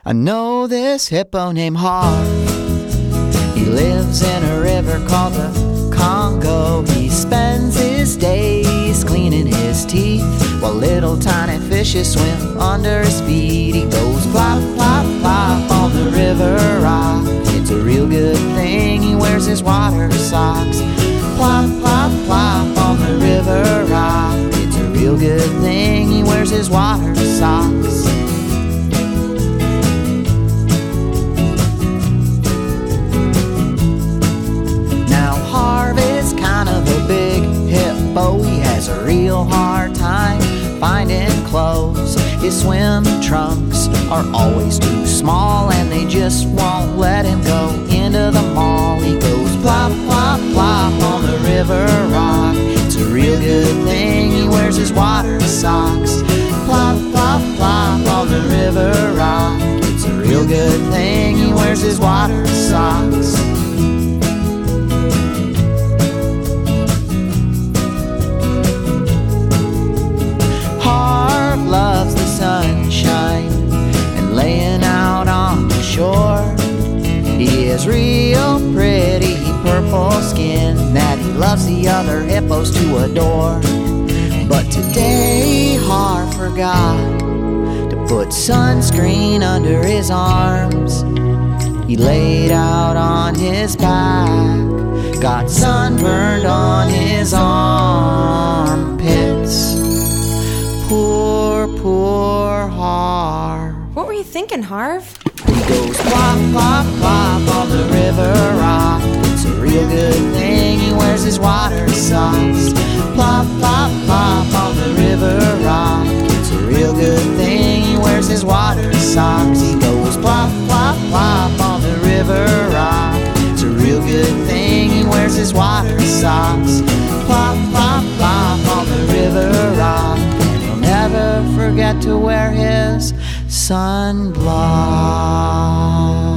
I know this hippo named Harv. He lives in a river called the Congo. He spends his days cleaning his teeth while little tiny fishes swim under his feet. He goes plop, plop, plop on the river rock. It's a real good thing he wears his water socks. Plop, plop, plop on the river rock. It's a real good thing he wears his water socks. Big hippo, he has a real hard time finding clothes. His swim trunks are always too small, and they just won't let him go into the mall. He goes plop, plop, plop on the river rock. It's a real good thing he wears his water socks. Plop, plop, plop on the river rock. It's a real good thing he wears his water socks. Loves the sunshine and laying out on the shore. He is real pretty, purple skin that he loves the other hippos to adore. But today Harv forgot to put sunscreen under his arms. He laid out on his back, got sunburned on his armpits. Poor, poor Harv. What were you thinking, Harv? He goes plop, plop, plop on the river rock. It's a real good thing he wears his water socks. Plop, plop, plop on the river rock. It's a real good thing he wears his water socks. He goes plop, plop, plop on the river rock. It's a real good thing he wears his water socks. Plop, plop, plop on the river rock. Never forget to wear his sunblock.